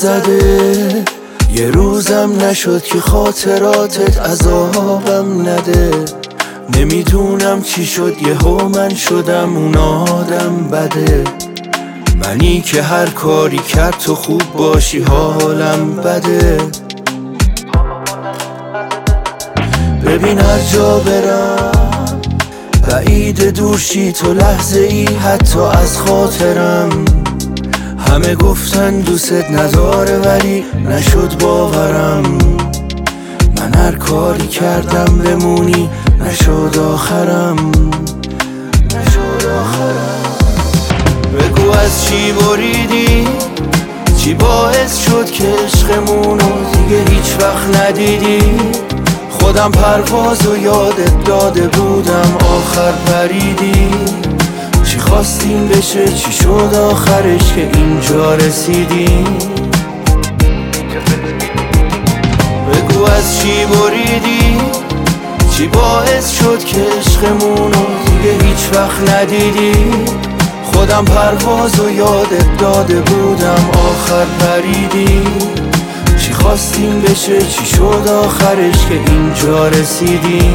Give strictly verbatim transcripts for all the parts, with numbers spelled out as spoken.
زده، یه روزم نشد که خاطراتت عذابم نده. نمیدونم چی شد یهو من شدم اون آدم بده. منی که هر کاری کرد تو خوب باشی حالم بده. ببین هر جا برم بعید دورشی تو لحظه ای حتی از خاطرم. همه گفتن دوست نداره ولی نشد باورم. من هر کاری کردم بمونی نشد آخرم، نشد آخرم. بگو از چی بریدی، چی باعث شد که عشقمونو دیگه هیچ وقت ندیدی. خودم پرواز و یادت داده بودم آخر پریدی. چی خواستیم بشه چی شد آخرش که اینجا رسیدی. بگو از چی بریدی، چی باعث شد که عشقمونو دیگه هیچ وقت ندیدی. خودم پرواز و یادت داده بودم آخر پریدی. چی خواستیم بشه چی شد آخرش که اینجا رسیدی.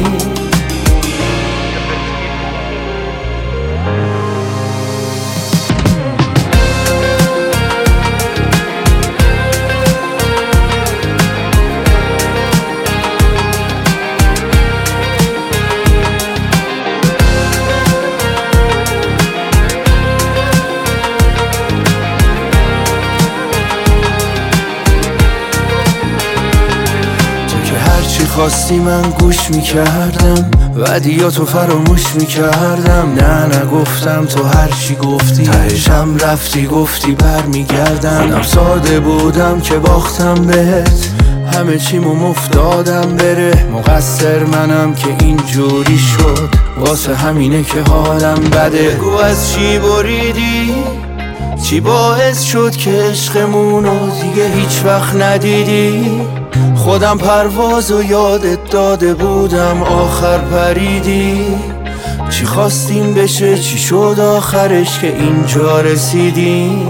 خواستی من گوش میکردم، ودیاتو فراموش میکردم. نه نگفتم تو هر چی گفتی تهشم رفتی گفتی بر میگردم. منم ساده بودم که باختم بهت، همه چیمو مفتادم بره. مقصر منم که اینجوری شد، واسه همینه که حالم بده. بگو از چی بریدی، چی باعث شد که عشقمونو دیگه هیچ وقت ندیدی. خودم پرواز و یادت داده بودم آخر پریدی. چی خواستیم بشه چی شد آخرش که اینجا رسیدی.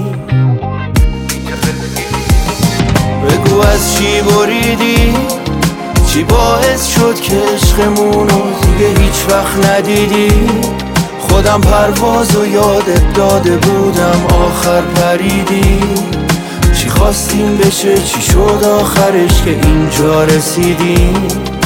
بگو از چی بریدی، چی باعث شد که عشقمونو دیگه هیچ وقت ندیدی. خودم پرواز و یادت داده بودم آخر پریدی. چی خواستیم بشه چی شد آخرش که اینجا رسیدی.